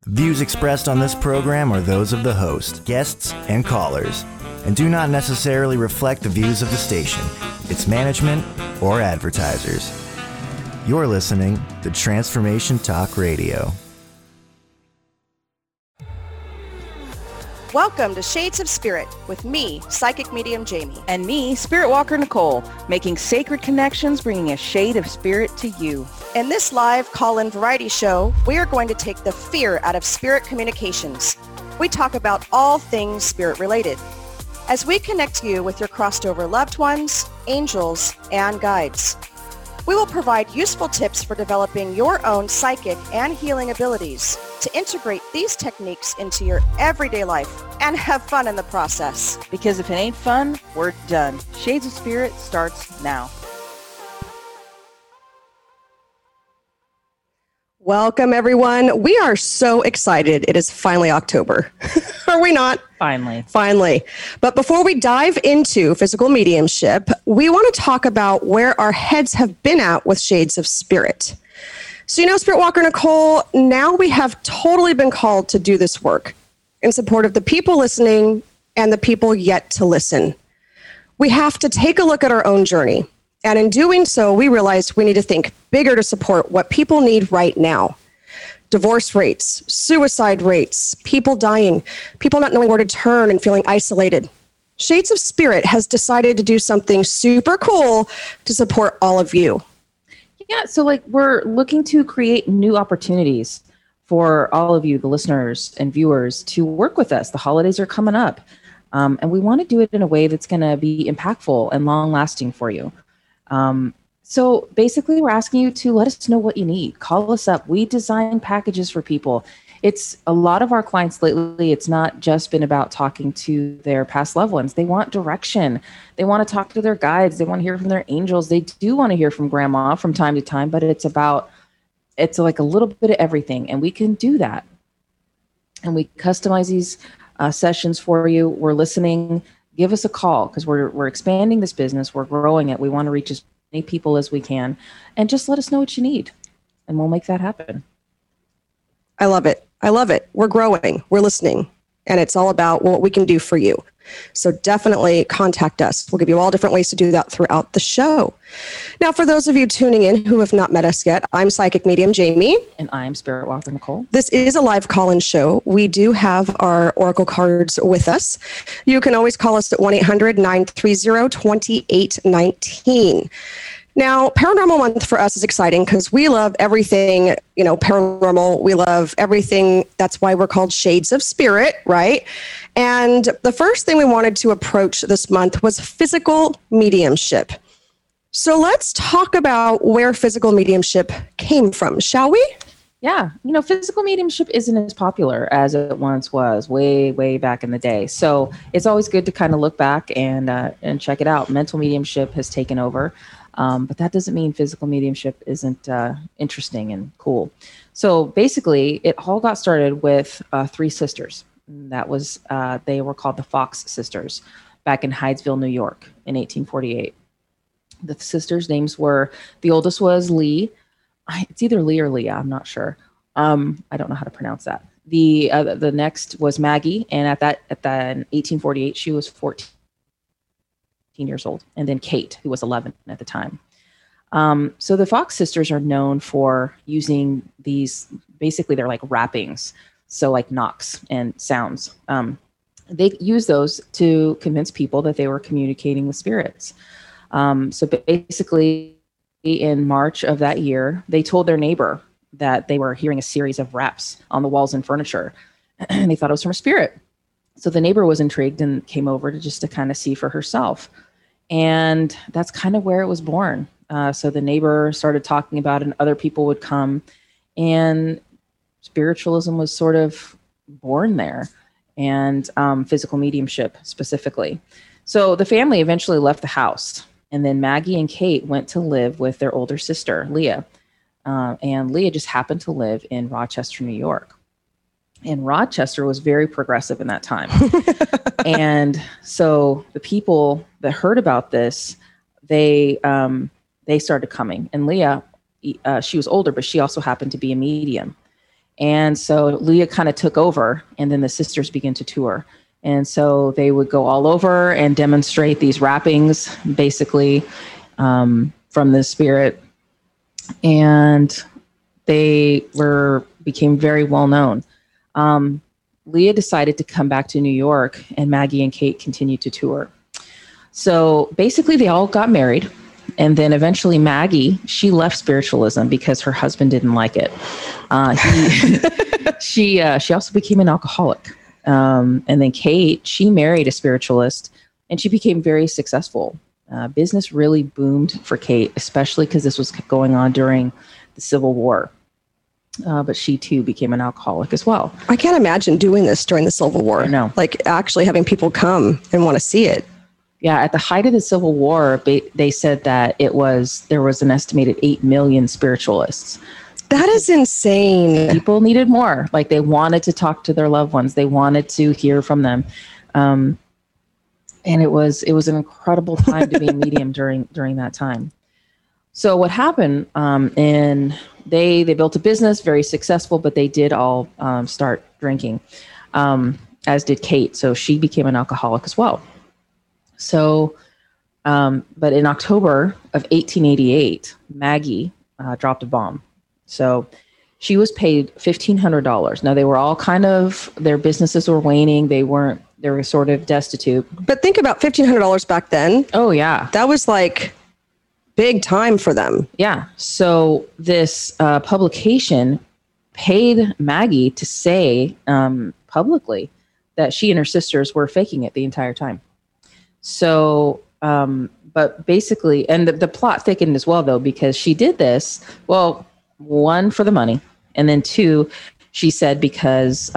Views expressed on this program are those of the host, guests, and callers, and do not necessarily reflect the views of the station, its management, or advertisers. You're listening to Transformation Talk Radio. Welcome to Shades of Spirit with me, Psychic Medium Jamie. And me, Spirit Walker Nicole, making sacred connections, bringing a shade of spirit to you. In this live call-in variety show, we are going to take the fear out of spirit communications. We talk about all things spirit-related as we connect you with your crossed-over loved ones, angels, and guides. We will provide useful tips for developing your own psychic and healing abilities to integrate these techniques into your everyday life and have fun in the process. Because if it ain't fun, we're done. Shades of Spirit starts now. Welcome, everyone. We are so excited. It is finally October. Are we not? Finally. But before we dive into physical mediumship, we want to talk about where our heads have been at with Shades of Spirit. So, Spirit Walker Nicole, now we have totally been called to do this work in support of the people listening and the people yet to listen. We have to take a look at our own journey. And in doing so, we realized we need to think bigger to support what people need right now. Divorce rates, suicide rates, people dying, people not knowing where to turn and feeling isolated. Shades of Spirit has decided to do something super cool to support all of you. Yeah, so we're looking to create new opportunities for all of you, the listeners and viewers, to work with us. The holidays are coming up, and we want to do it in a way that's going to be impactful and long-lasting for you. So basically, we're asking you to let us know what you need. Call us up. We design packages for people. It's a lot of our clients lately. It's not just been about talking to their past loved ones. They want direction. They want to talk to their guides. They want to hear from their angels. They do want to hear from grandma from time to time, but it's like a little bit of everything. And we can do that. And we customize these sessions for you. We're listening. Give us a call because we're expanding this business. We're growing it. We want to reach as many people as we can. And just let us know what you need. And we'll make that happen. I love it. We're growing. We're listening. And it's all about what we can do for you. So definitely contact us. We'll give you all different ways to do that throughout the show. Now, for those of you tuning in who have not met us yet, I'm Psychic Medium Jamie. And I'm Spirit Walker Nicole. This is a live call-in show. We do have our Oracle cards with us. You can always call us at 1-800-930-2819. Now, Paranormal Month for us is exciting because we love everything, paranormal. We love everything. That's why we're called Shades of Spirit, right? And the first thing we wanted to approach this month was physical mediumship. So let's talk about where physical mediumship came from, shall we? Yeah. Physical mediumship isn't as popular as it once was way, way back in the day. So it's always good to kind of look back and check it out. Mental mediumship has taken over. But that doesn't mean physical mediumship isn't interesting and cool. So basically, it all got started with three sisters. That was they were called the Fox sisters back in Hydesville, New York in 1848. The sisters' names were, the oldest was Lee. It's either Lee or Leah. I'm not sure. I don't know how to pronounce that. The next was Maggie, and at that 1848, she was 14 years old, and then Kate, who was 11 at the time. So the Fox sisters are known for using these, basically they're like wrappings, so like knocks and sounds. They use those to convince people that they were communicating with spirits. So basically in March of that year, they told their neighbor that they were hearing a series of raps on the walls and furniture, and they thought it was from a spirit. So the neighbor was intrigued and came over to kind of see for herself. And that's kind of where it was born. So the neighbor started talking about it, and other people would come, and spiritualism was sort of born there, and physical mediumship specifically. So the family eventually left the house, and then Maggie and Kate went to live with their older sister, Leah. And Leah just happened to live in Rochester, New York. And Rochester was very progressive in that time. And so the people that heard about this, they started coming. And Leah, she was older, but she also happened to be a medium. And so Leah kind of took over, and then the sisters began to tour. And so they would go all over and demonstrate these rappings, basically, from the spirit. And they became very well known. Leah decided to come back to New York, and Maggie and Kate continued to tour. So basically they all got married. And then eventually Maggie, she left spiritualism because her husband didn't like it. She also became an alcoholic. And then Kate, she married a spiritualist, and she became very successful. Business really boomed for Kate, especially because this was going on during the Civil War. But she too became an alcoholic as well. I can't imagine doing this during the Civil War. I know. Like actually having people come and want to see it. Yeah, at the height of the Civil War, they said that there was an estimated 8 million spiritualists. That is insane. People needed more. Like they wanted to talk to their loved ones. They wanted to hear from them. And it was an incredible time to be a medium during that time. So what happened, and they built a business, very successful, but they did all start drinking, as did Kate. So she became an alcoholic as well. So, but in October of 1888, Maggie dropped a bomb. So she was paid $1,500. Now they were all their businesses were waning. They were sort of destitute. But think about $1,500 back then. Oh yeah. That was like big time for them. Yeah. So this publication paid Maggie to say publicly that she and her sisters were faking it the entire time. So, but basically, and the plot thickened as well, though, because she did this, well, one, for the money. And then two, she said because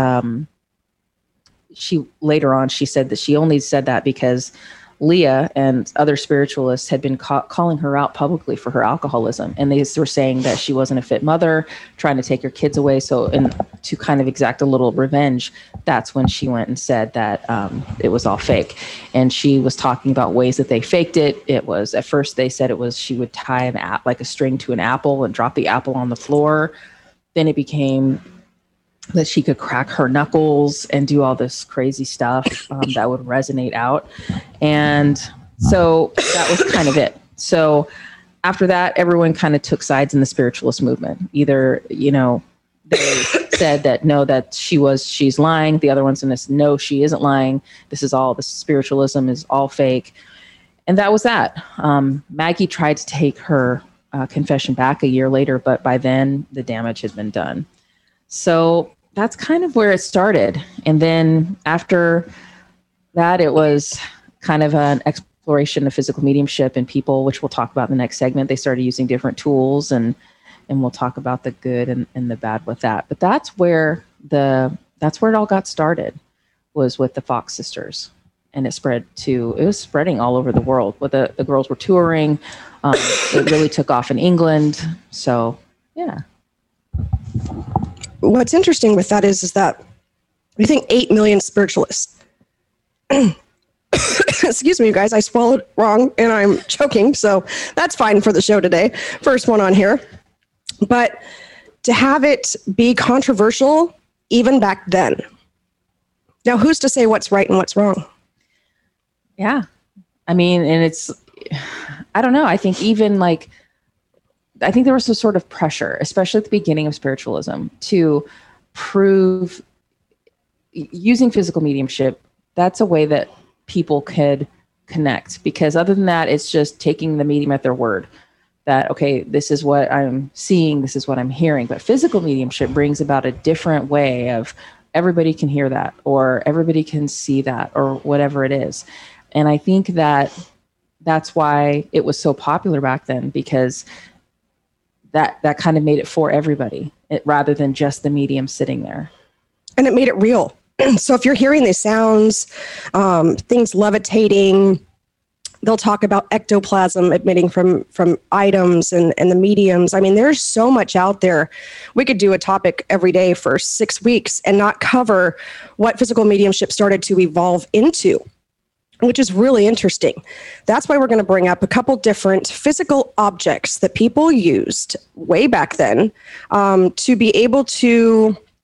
later on, she said that she only said that because Leah and other spiritualists had been calling her out publicly for her alcoholism. And they were saying that she wasn't a fit mother, trying to take her kids away. So, and to kind of exact a little revenge, that's when she went and said that it was all fake. And she was talking about ways that they faked it. It was, at first they said it was, she would tie like a string to an apple and drop the apple on the floor. Then it became that she could crack her knuckles and do all this crazy stuff that would resonate out. And so that was kind of it. So after that, everyone kind of took sides in the spiritualist movement. Either, they said that, no, that she's lying. The other one's in this, no, she isn't lying. This spiritualism is all fake. And that was that. Maggie tried to take her confession back a year later, but by then the damage had been done. So that's kind of where it started. And then after that, it was kind of an exploration of physical mediumship and people, which we'll talk about in the next segment. They started using different tools, and we'll talk about the good and the bad with that. But that's where it all got started, was with the Fox sisters. And it was spreading all over the world. The girls were touring. It really took off in England. So, yeah. What's interesting with that is that we think 8 million spiritualists. Excuse me, you guys. I swallowed wrong and I'm choking. So that's fine for the show today. First one on here. But to have it be controversial even back then. Now, who's to say what's right and what's wrong? Yeah. I mean, and I don't know. I think I think there was some sort of pressure, especially at the beginning of spiritualism, to prove using physical mediumship. That's a way that people could connect, because other than that, it's just taking the medium at their word that, okay, this is what I'm seeing, this is what I'm hearing. But physical mediumship brings about a different way of everybody can hear that, or everybody can see that, or whatever it is. And I think that's why it was so popular back then, because that kind of made it for everybody, rather than just the medium sitting there. And it made it real. So if you're hearing these sounds, things levitating, they'll talk about ectoplasm emitting from items and the mediums. I mean, there's so much out there. We could do a topic every day for 6 weeks and not cover what physical mediumship started to evolve into, which is really interesting. That's why we're going to bring up a couple different physical objects that people used way back then to be able to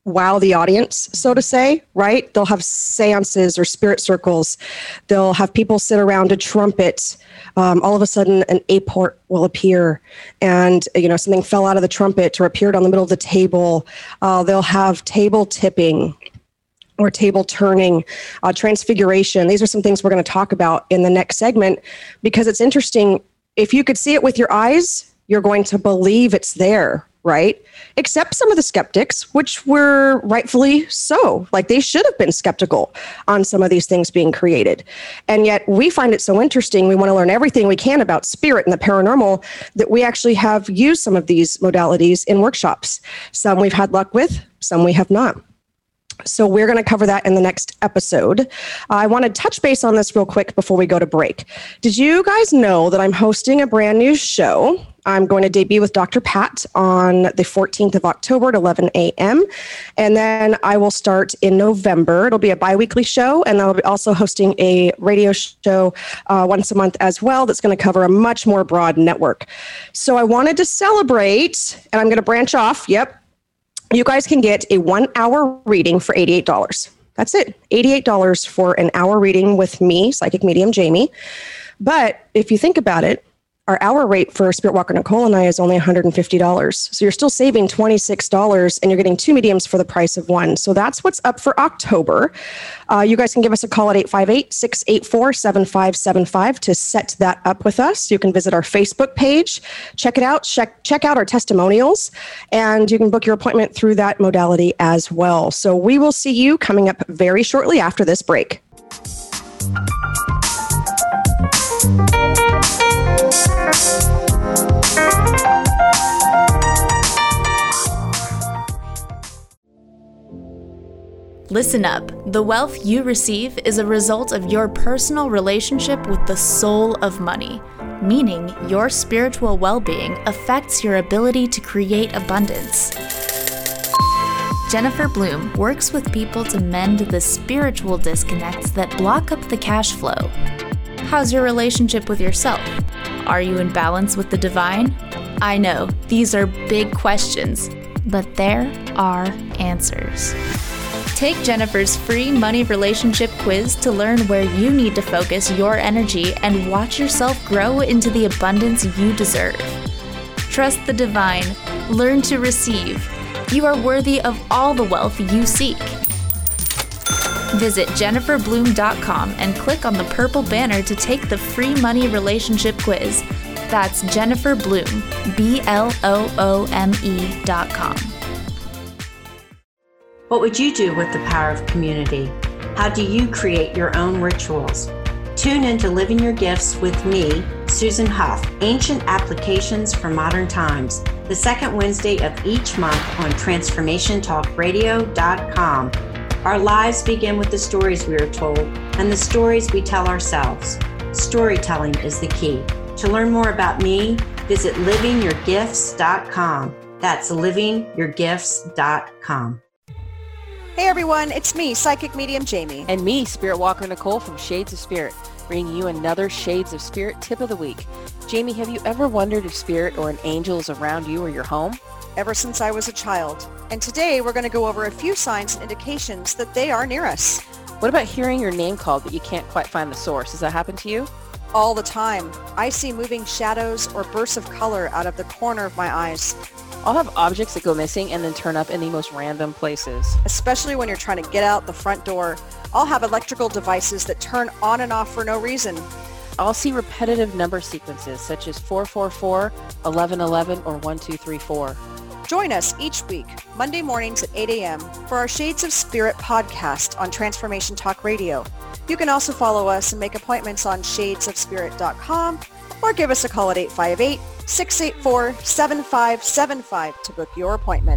wow the audience, so to say, right? They'll have seances or spirit circles. They'll have people sit around a trumpet. All of a sudden, an apport will appear, and something fell out of the trumpet or appeared on the middle of the table. They'll have table tipping or table turning, transfiguration. These are some things we're going to talk about in the next segment, because it's interesting. If you could see it with your eyes, you're going to believe it's there, right? Except some of the skeptics, which were rightfully so. Like, they should have been skeptical on some of these things being created. And yet we find it so interesting. We want to learn everything we can about spirit and the paranormal, that we actually have used some of these modalities in workshops. Some we've had luck with, some we have not. So we're going to cover that in the next episode. I want to touch base on this real quick before we go to break. Did you guys know that I'm hosting a brand new show? I'm going to debut with Dr. Pat on the 14th of October at 11 a.m. And then I will start in November. It'll be a bi-weekly show, and I'll be also hosting a radio show once a month as well that's going to cover a much more broad network. So I wanted to celebrate, and I'm going to branch off. Yep. You guys can get a 1-hour reading for $88. That's it. $88 for an hour reading with me, Psychic Medium Jamie. But if you think about it, our hour rate for Spirit Walker Nicole and I is only $150. So you're still saving $26, and you're getting 2 mediums for the price of 1. So that's what's up for October. You guys can give us a call at 858-684-7575 to set that up with us. You can visit our Facebook page, check it out, check out our testimonials, and you can book your appointment through that modality as well. So we will see you coming up very shortly after this break. Listen up. The wealth you receive is a result of your personal relationship with the soul of money, meaning your spiritual well-being affects your ability to create abundance. Jennifer Bloom works with people to mend the spiritual disconnects that block up the cash flow. How's your relationship with yourself? Are you in balance with the divine? I know, these are big questions, but there are answers. Take Jennifer's free money relationship quiz to learn where you need to focus your energy and watch yourself grow into the abundance you deserve. Trust the divine. Learn to receive. You are worthy of all the wealth you seek. Visit jenniferbloom.com and click on the purple banner to take the free money relationship quiz. That's Jennifer Bloom, BLOOME.com. What would you do with the power of community? How do you create your own rituals? Tune in to Living Your Gifts with me, Susan Huff, Ancient Applications for Modern Times, the second Wednesday of each month on TransformationTalkRadio.com. Our lives begin with the stories we are told and the stories we tell ourselves. Storytelling is the key. To learn more about me, visit livingyourgifts.com. That's livingyourgifts.com. Hey everyone, it's me, Psychic Medium Jamie. And me, Spirit Walker Nicole from Shades of Spirit, bringing you another Shades of Spirit tip of the week. Jamie, have you ever wondered if spirit or an angel is around you or your home? Ever since I was a child. And today we're going to go over a few signs and indications that they are near us. What about hearing your name called but you can't quite find the source? Does that happen to you? All the time. I see moving shadows or bursts of color out of the corner of my eyes. I'll have objects that go missing and then turn up in the most random places. Especially when you're trying to get out the front door. I'll have electrical devices that turn on and off for no reason. I'll see repetitive number sequences such as 444, 1111, or 1234. Join us each week, Monday mornings at 8 a.m. for our Shades of Spirit podcast on Transformation Talk Radio. You can also follow us and make appointments on shadesofspirit.com or give us a call at 858-684-7575 to book your appointment.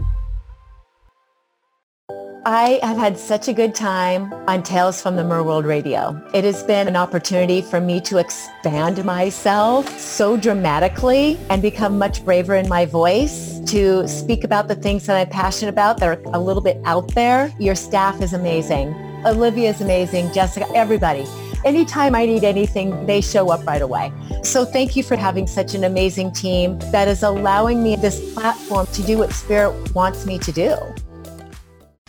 I have had such a good time on Tales from the Merworld Radio. It has been an opportunity for me to expand myself so dramatically and become much braver in my voice to speak about the things that I'm passionate about that are a little bit out there. Your staff is amazing. Olivia is amazing. Jessica, everybody. Anytime I need anything, they show up right away. So thank you for having such an amazing team that is allowing me this platform to do what Spirit wants me to do.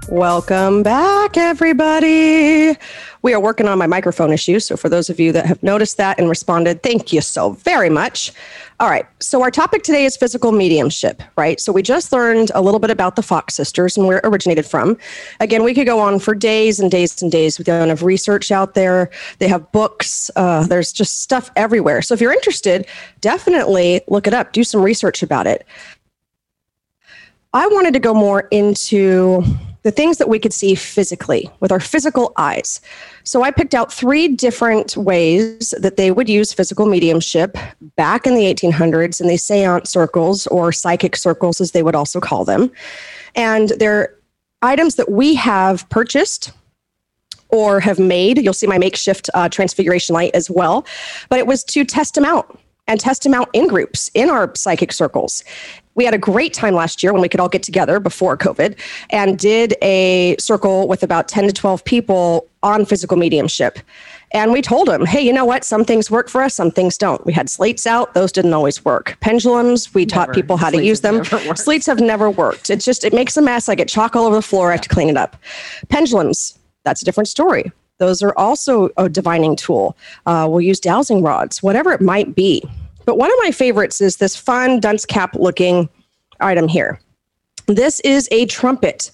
Welcome back, everybody. We are working on my microphone issue. So for those of you that have noticed that and responded, thank you so very much. All right. So our topic today is physical mediumship, right? So we just learned a little bit about the Fox sisters and where it originated from. Again, we could go on for days and days and days with the amount of research out there. They have books. There's just stuff everywhere. So if you're interested, definitely look it up. Do some research about it. I wanted to go more into the things that we could see physically with our physical eyes. So I picked out 3 different ways that they would use physical mediumship back in the 1800s in the seance circles, or psychic circles as they would also call them. And they're items that we have purchased or have made. You'll see my makeshift transfiguration light as well. But it was to test them out and test them out in groups in our psychic circles. We had a great time last year when we could all get together before COVID and did a circle with about 10 to 12 people on physical mediumship. And we told them, hey, you know what? Some things work for us, some things don't. We had slates out. Those didn't always work. Pendulums, we taught people how to use them. Slates have never worked. It makes a mess. I get chalk all over the floor. I have to clean it up. Pendulums, that's a different story. Those are also a divining tool. We'll use dowsing rods, whatever it might be. But one of my favorites is this fun dunce cap looking item here. This is a trumpet.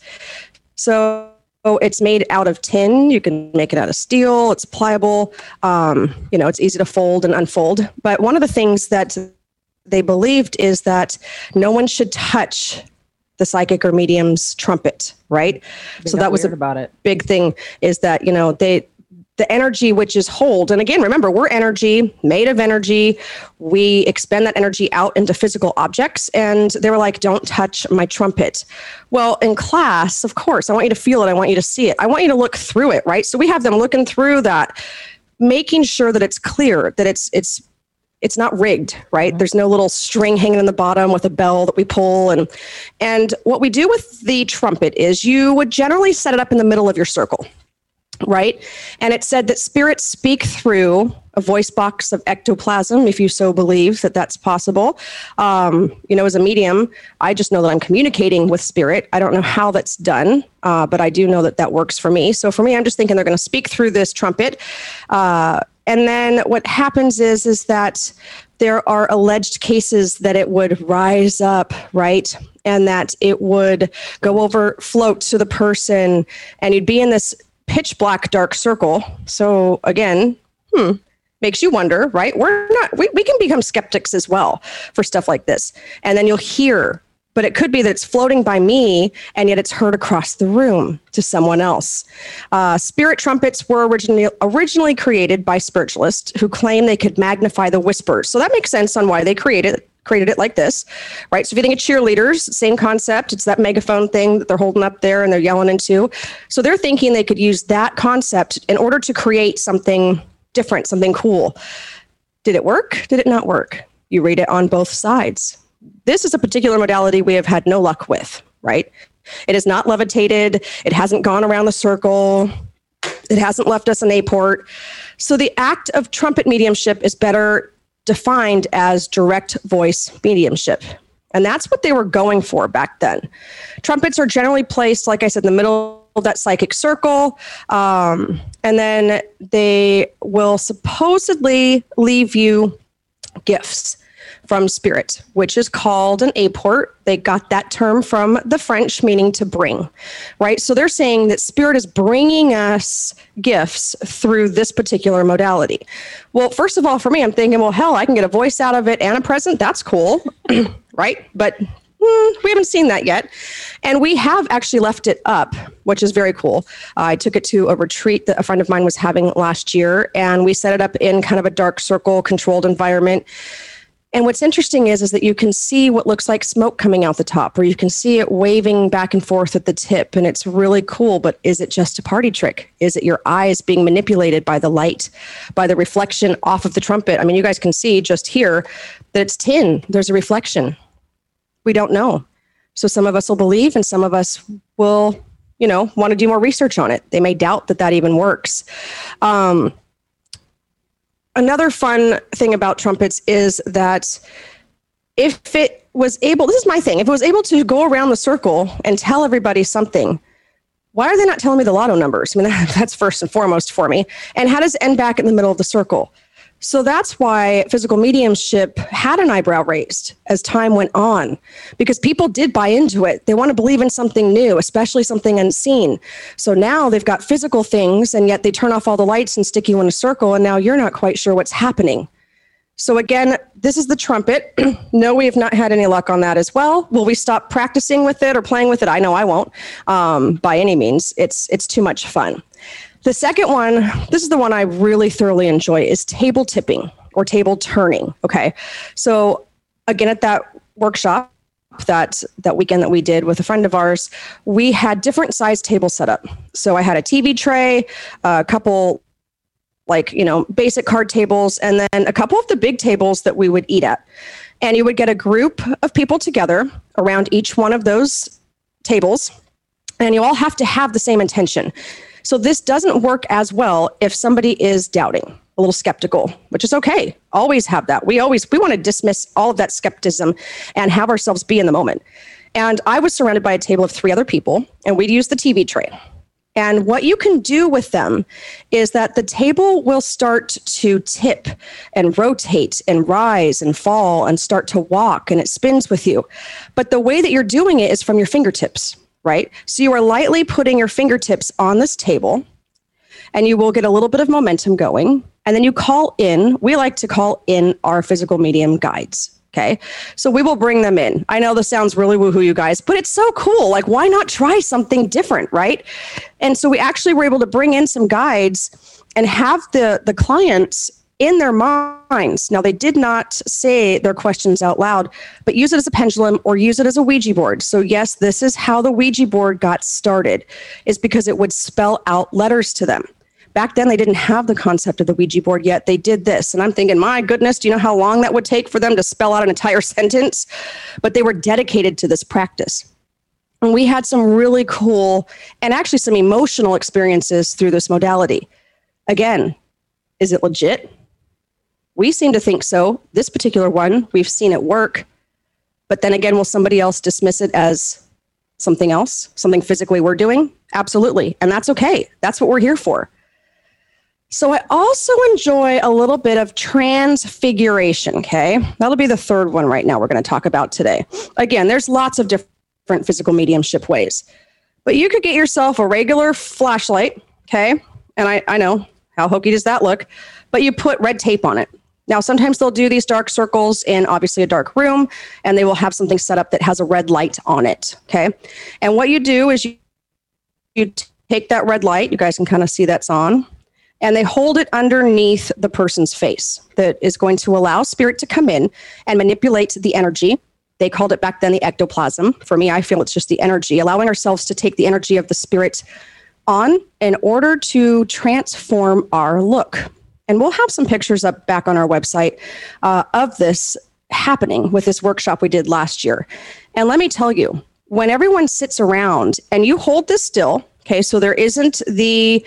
So it's made out of tin. You can make it out of steel. It's pliable. It's easy to fold and unfold. But one of the things that they believed is that no one should touch the psychic or medium's trumpet, right? So that was a big thing, is that, the energy which is hold. And again, remember, we're energy, made of energy. We expend that energy out into physical objects. And they were like, don't touch my trumpet. Well, in class, of course, I want you to feel it. I want you to see it. I want you to look through it, right? So we have them looking through that, making sure that it's clear, that it's not rigged, right? Mm-hmm. There's no little string hanging in the bottom with a bell that we pull. And what we do with the trumpet is you would generally set it up in the middle of your circle. Right? And it said that spirits speak through a voice box of ectoplasm, if you so believe that that's possible. As a medium, I just know that I'm communicating with spirit. I don't know how that's done, but I do know that that works for me. So for me, I'm just thinking they're going to speak through this trumpet. And then what happens is that there are alleged cases that it would rise up, right? And that it would go over, float to the person, and you'd be in this pitch black dark circle. So again, makes you wonder, right? We can become skeptics as well for stuff like this. And then you'll hear, but it could be that it's floating by me and yet it's heard across the room to someone else. Spirit trumpets were originally created by spiritualists who claim they could magnify the whispers. So that makes sense on why they created it like this, right? So if you think of cheerleaders, same concept. It's that megaphone thing that they're holding up there and they're yelling into. So they're thinking they could use that concept in order to create something different, something cool. Did it work? Did it not work? You read it on both sides. This is a particular modality we have had no luck with, right? It is not levitated. It hasn't gone around the circle. It hasn't left us an A-port. So the act of trumpet mediumship is better defined as direct voice mediumship. And that's what they were going for back then. Trumpets are generally placed, like I said, in the middle of that psychic circle. And then they will supposedly leave you gifts from spirit, which is called an apport. They got that term from the French, meaning to bring, right? So they're saying that spirit is bringing us gifts through this particular modality. Well, first of all, for me, I'm thinking, well, hell, I can get a voice out of it and a present. That's cool, right? But we haven't seen that yet. And we have actually left it up, which is very cool. I took it to a retreat that a friend of mine was having last year, and we set it up in kind of a dark circle, controlled environment. And what's interesting is that you can see what looks like smoke coming out the top, or you can see it waving back and forth at the tip, and it's really cool. But is it just a party trick? Is it your eyes being manipulated by the light, by the reflection off of the trumpet? I mean, you guys can see just here that it's tin. There's a reflection. We don't know. So some of us will believe, and some of us will, want to do more research on it. They may doubt that even works. Another fun thing about trumpets is that if it was able, this is my thing, if it was able to go around the circle and tell everybody something, why are they not telling me the lotto numbers? I mean, that's first and foremost for me. And how does it end back in the middle of the circle? So that's why physical mediumship had an eyebrow raised as time went on, because people did buy into it. They want to believe in something new, especially something unseen. So now they've got physical things, and yet they turn off all the lights and stick you in a circle, and now you're not quite sure what's happening. So again, this is the trumpet. No, we have not had any luck on that as well. Will we stop practicing with it or playing with it? I know I won't, by any means. It's too much fun. The second one, this is the one I really thoroughly enjoy, is table tipping or table turning. Okay. So again, at that workshop, that weekend that we did with a friend of ours, we had different size tables set up. So I had a TV tray, a couple basic card tables, and then a couple of the big tables that we would eat at. And you would get a group of people together around each one of those tables, and you all have to have the same intention. So this doesn't work as well if somebody is doubting, a little skeptical, which is okay. Always have that. We want to dismiss all of that skepticism and have ourselves be in the moment. And I was surrounded by a table of 3 other people, and we'd use the TV tray. And what you can do with them is that the table will start to tip and rotate and rise and fall and start to walk, and it spins with you. But the way that you're doing it is from your fingertips, right? So you are lightly putting your fingertips on this table, and you will get a little bit of momentum going. And then you call in, we like to call in our physical medium guides. Okay. So we will bring them in. I know this sounds really woohoo, you guys, but it's so cool. Like, why not try something different? Right. And so we actually were able to bring in some guides and have the clients in their minds. Now, they did not say their questions out loud, but use it as a pendulum or use it as a Ouija board. So yes, this is how the Ouija board got started, is because it would spell out letters to them. Back then, they didn't have the concept of the Ouija board yet. They did this. And I'm thinking, my goodness, do you know how long that would take for them to spell out an entire sentence? But they were dedicated to this practice. And we had some really cool and actually some emotional experiences through this modality. Again, is it legit? We seem to think so. This particular one, we've seen it work. But then again, will somebody else dismiss it as something else, something physically we're doing? Absolutely. And that's okay. That's what we're here for. So I also enjoy a little bit of transfiguration, okay? That'll be the third one right now we're going to talk about today. Again, there's lots of different physical mediumship ways. But you could get yourself a regular flashlight, okay? And I know, how hokey does that look? But you put red tape on it. Now, sometimes they'll do these dark circles in obviously a dark room, and they will have something set up that has a red light on it, okay? And what you do is you take that red light, you guys can kind of see that's on, and they hold it underneath the person's face. That is going to allow spirit to come in and manipulate the energy. They called it back then the ectoplasm. For me, I feel it's just the energy, allowing ourselves to take the energy of the spirit on in order to transform our look. And we'll have some pictures up back on our website of this happening with this workshop we did last year. And let me tell you, when everyone sits around and you hold this still, okay, so there isn't the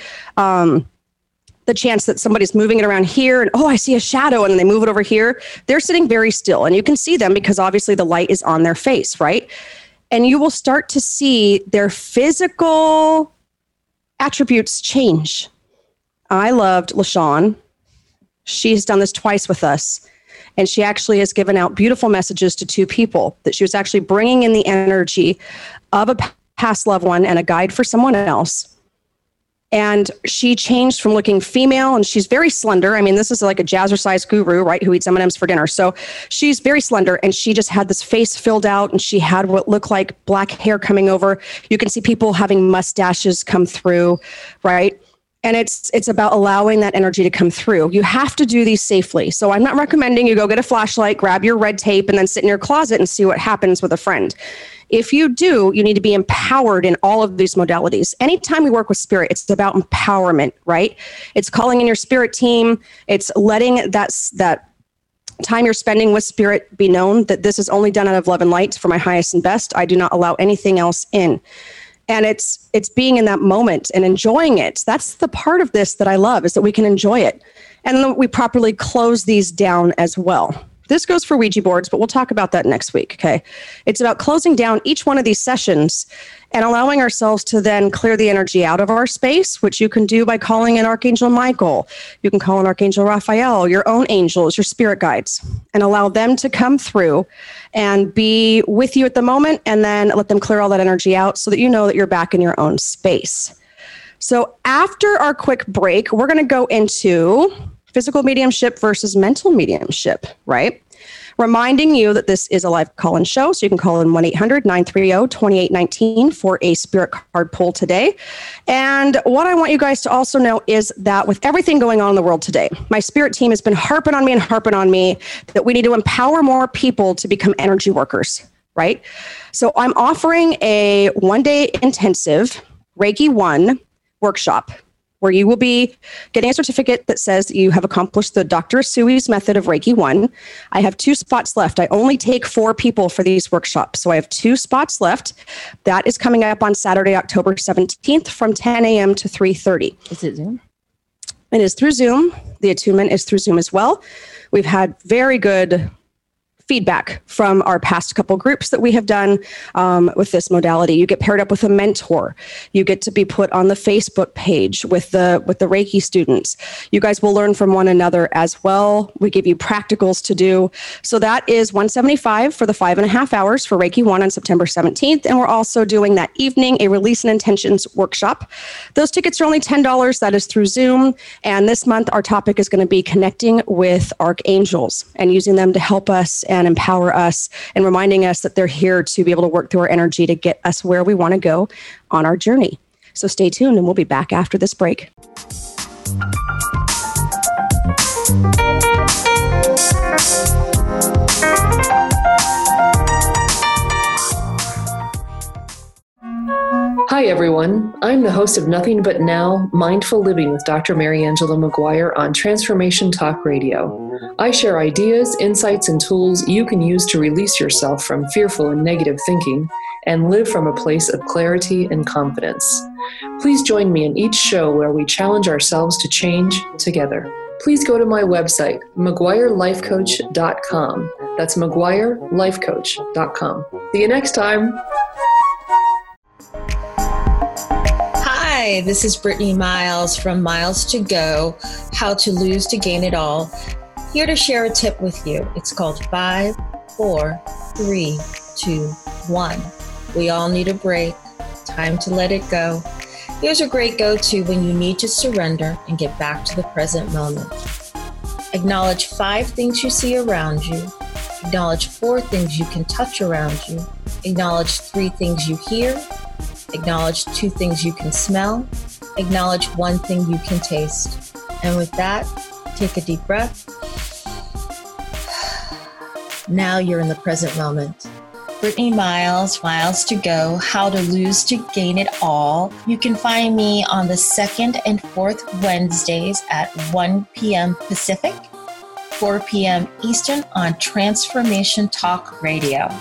chance that somebody's moving it around here and, oh, I see a shadow, and then they move it over here. They're sitting very still, and you can see them because obviously the light is on their face, right? And you will start to see their physical attributes change. I loved LaShawn. She's done this twice with us, and she actually has given out beautiful messages to 2 people that she was actually bringing in the energy of a past loved one and a guide for someone else. And she changed from looking female, and she's very slender. I mean, this is like a jazzercise guru, right, who eats M&Ms for dinner. So she's very slender, and she just had this face filled out, and she had what looked like black hair coming over. You can see people having mustaches come through, right? And it's about allowing that energy to come through. You have to do these safely. So I'm not recommending you go get a flashlight, grab your red tape, and then sit in your closet and see what happens with a friend. If you do, you need to be empowered in all of these modalities. Anytime we work with spirit, it's about empowerment, right? It's calling in your spirit team. It's letting that time you're spending with spirit be known that this is only done out of love and light for my highest and best. I do not allow anything else in. And it's being in that moment and enjoying it. That's the part of this that I love, is that we can enjoy it. And then we properly close these down as well. This goes for Ouija boards, but we'll talk about that next week, okay? It's about closing down each one of these sessions and allowing ourselves to then clear the energy out of our space, which you can do by calling in Archangel Michael. You can call in Archangel Raphael, your own angels, your spirit guides, and allow them to come through and be with you at the moment, and then let them clear all that energy out so that you know that you're back in your own space. So after our quick break, we're going to go into physical mediumship versus mental mediumship, right? Reminding you that this is a live call-in show, so you can call in 1-800-930-2819 for a spirit card pull today. And what I want you guys to also know is that with everything going on in the world today, my spirit team has been harping on me that we need to empower more people to become energy workers, right? So I'm offering a one-day intensive Reiki 1 workshop, where you will be getting a certificate that says you have accomplished the Dr. Asui's method of Reiki 1. I have 2 spots left. I only take 4 people for these workshops. So I have 2 spots left. That is coming up on Saturday, October 17th from 10 a.m. to 3:30. Is it Zoom? It is through Zoom. The attunement is through Zoom as well. We've had very good feedback from our past couple groups that we have done with this modality. You get paired up with a mentor. You get to be put on the Facebook page with the Reiki students. You guys will learn from one another as well. We give you practicals to do. So that is $175 for the 5.5 hours for Reiki 1 on September 17th. And we're also doing that evening a Release and Intentions workshop. Those tickets are only $10. That is through Zoom. And this month, our topic is going to be connecting with archangels and using them to help us and empower us, and reminding us that they're here to be able to work through our energy to get us where we want to go on our journey. So stay tuned, and we'll be back after this break. Hi, everyone. I'm the host of Nothing But Now, Mindful Living with Dr. Mary Angela McGuire on Transformation Talk Radio. I share ideas, insights, and tools you can use to release yourself from fearful and negative thinking and live from a place of clarity and confidence. Please join me in each show where we challenge ourselves to change together. Please go to my website, McGuireLifeCoach.com. That's McGuireLifeCoach.com. See you next time. Hi, this is Brittany Miles from Miles to Go, How to Lose to Gain It All. Here to share a tip with you. It's called 5, 4, 3, 2, 1. We all need a break. Time to let it go. Here's a great go-to when you need to surrender and get back to the present moment. Acknowledge 5 things you see around you. Acknowledge 4 things you can touch around you. Acknowledge 3 things you hear. Acknowledge 2 things you can smell. Acknowledge 1 thing you can taste. And with that, take a deep breath. Now you're in the present moment. Brittany Miles, Miles to Go, How to Lose to Gain It All. You can find me on the 2nd and 4th Wednesdays at 1 p.m. Pacific, 4 p.m. Eastern on Transformation Talk Radio.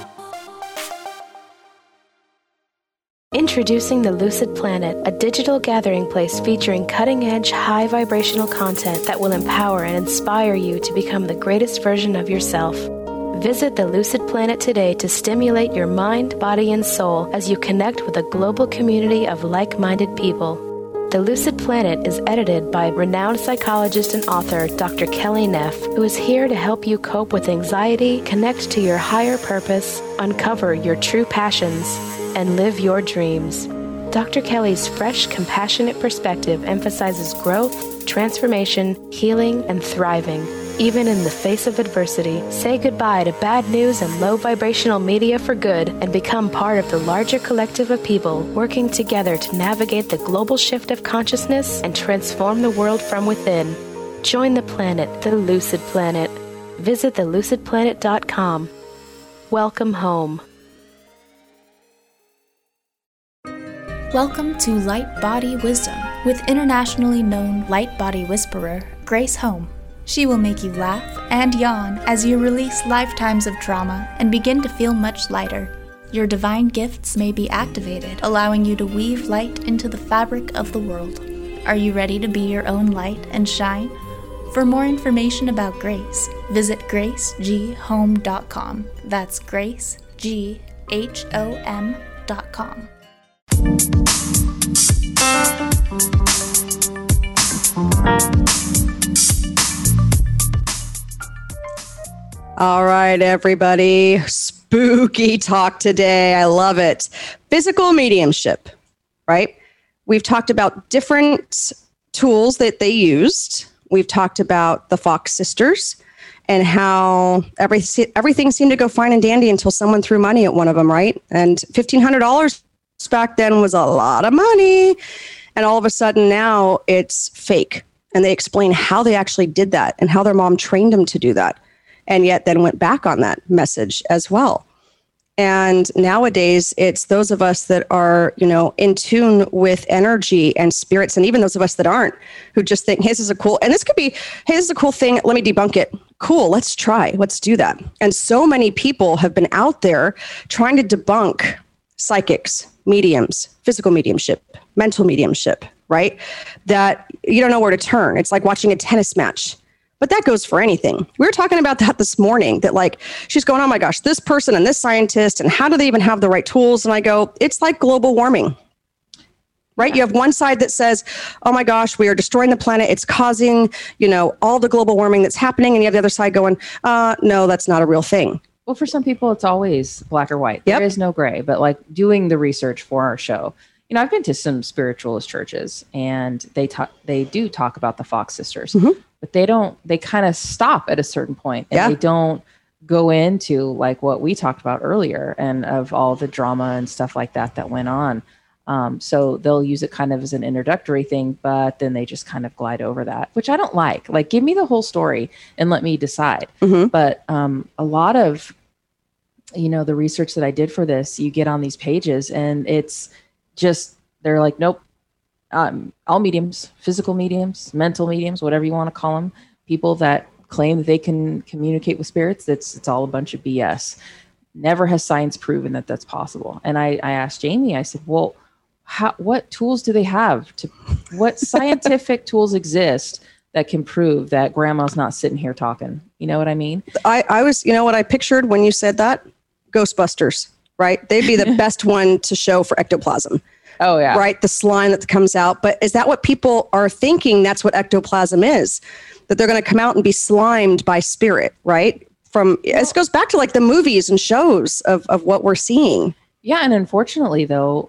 Introducing the Lucid Planet, a digital gathering place featuring cutting-edge, high-vibrational content that will empower and inspire you to become the greatest version of yourself. Visit the Lucid Planet today to stimulate your mind, body, and soul as you connect with a global community of like-minded people. The Lucid Planet is edited by renowned psychologist and author Dr. Kelly Neff, who is here to help you cope with anxiety, connect to your higher purpose, uncover your true passions, and live your dreams. Dr. Kelly's fresh, compassionate perspective emphasizes growth, transformation, healing, and thriving. Even in the face of adversity, say goodbye to bad news and low vibrational media for good and become part of the larger collective of people working together to navigate the global shift of consciousness and transform the world from within. Join the planet, the Lucid Planet. Visit thelucidplanet.com. Welcome home. Welcome to Light Body Wisdom with internationally known light body whisperer Grace Home. She will make you laugh and yawn as you release lifetimes of trauma and begin to feel much lighter. Your divine gifts may be activated, allowing you to weave light into the fabric of the world. Are you ready to be your own light and shine? For more information about Grace, visit graceghome.com. That's graceghome.com. All right, everybody. Spooky talk today. I love it. Physical mediumship, right? We've talked about different tools that they used. We've talked about the Fox sisters and how everything seemed to go fine and dandy until someone threw money at one of them, right? And $1,500 back then was a lot of money. And all of a sudden now it's fake. And they explain how they actually did that and how their mom trained them to do that. And yet then went back on that message as well. And nowadays, it's those of us that are, in tune with energy and spirits, and even those of us that aren't, who just think, hey, this is a cool thing. Let me debunk it. Cool, let's try. Let's do that. And so many people have been out there trying to debunk psychics, mediums, physical mediumship, mental mediumship, right? That you don't know where to turn. It's like watching a tennis match. But that goes for anything. We were talking about that this morning, that she's going, oh my gosh, this person and this scientist, and how do they even have the right tools? And I go, it's like global warming, right? You have one side that says, oh my gosh, we are destroying the planet. It's causing, all the global warming that's happening. And you have the other side going, no, that's not a real thing. Well, for some people, it's always black or white. There is no gray, but doing the research for our show, I've been to some spiritualist churches, and they do talk about the Fox sisters. Mm-hmm. But they kind of stop at a certain point, and they don't go into what we talked about earlier and of all the drama and stuff like that went on. So they'll use it kind of as an introductory thing, but then they just kind of glide over that, which I don't like. Give me the whole story and let me decide. Mm-hmm. But a lot of, the research that I did for this, you get on these pages and it's just, they're like, nope. All mediums, physical mediums, mental mediums, whatever you want to call them, people that claim that they can communicate with spirits, it's all a bunch of BS. Never has science proven that that's possible. And I asked Jamie, I said, well, what tools do they have? What scientific tools exist that can prove that grandma's not sitting here talking? You know what I mean? I was, what I pictured when you said that? Ghostbusters, right? They'd be the best one to show for ectoplasm. Oh, yeah. Right? The slime that comes out. But is that what people are thinking that's what ectoplasm is? That they're going to come out and be slimed by spirit, right? This goes back to the movies and shows of what we're seeing. Yeah. And unfortunately, though,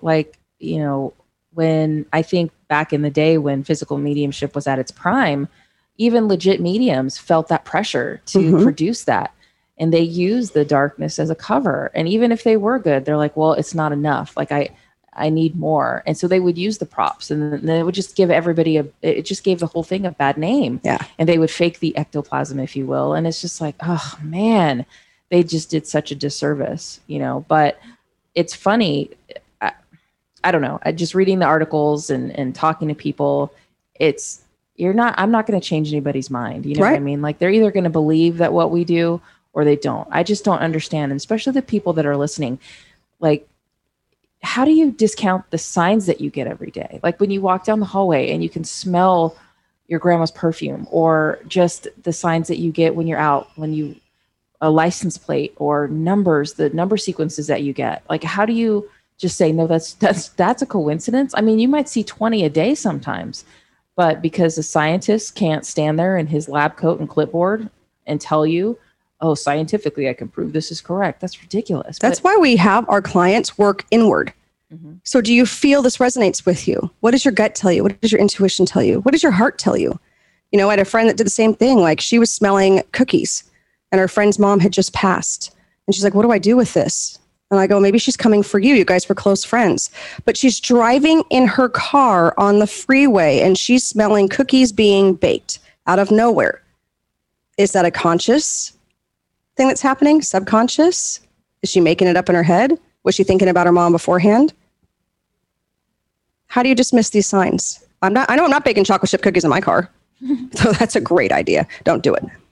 when I think back in the day when physical mediumship was at its prime, even legit mediums felt that pressure to produce that. And they used the darkness as a cover. And even if they were good, they're like, well, it's not enough. I need more. And so they would use the props, and then it would just give everybody it just gave the whole thing a bad name. Yeah. And they would fake the ectoplasm, if you will. And it's just oh man, they just did such a disservice, but it's funny. I don't know. Just reading the articles and talking to people, I'm not going to change anybody's mind. You know what I mean? They're either going to believe that what we do or they don't. I just don't understand. And especially the people that are listening, how do you discount the signs that you get every day? When you walk down the hallway and you can smell your grandma's perfume, or just the signs that you get when you're out, a license plate or numbers, the number sequences that you get. How do you just say, no, that's a coincidence? I mean, you might see 20 a day sometimes, but because a scientist can't stand there in his lab coat and clipboard and tell you, oh, scientifically, I can prove this is correct. That's ridiculous. That's why we have our clients work inward. Mm-hmm. So do you feel this resonates with you? What does your gut tell you? What does your intuition tell you? What does your heart tell you? I had a friend that did the same thing. She was smelling cookies, and her friend's mom had just passed. And she's like, what do I do with this? And I go, maybe she's coming for you. You guys were close friends. But she's driving in her car on the freeway, and she's smelling cookies being baked out of nowhere. Is that a conscious thing that's happening? Subconscious? Is she making it up in her head? Was she thinking about her mom beforehand? How do you dismiss these signs? I know I'm not baking chocolate chip cookies in my car. So that's a great idea. Don't do it.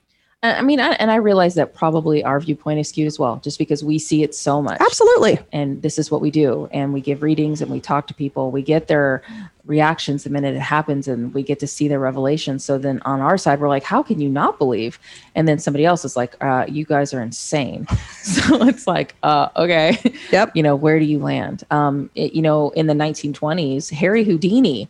I mean, and I realize that probably our viewpoint is skewed as well, just because we see it so much. Absolutely. And this is what we do. And we give readings and we talk to people. We get their reactions the minute it happens and we get to see their revelations. So then on our side, we're like, how can you not believe? And then somebody else is like, you guys are insane. So it's like, okay. Yep. Where do you land? In the 1920s, Harry Houdini,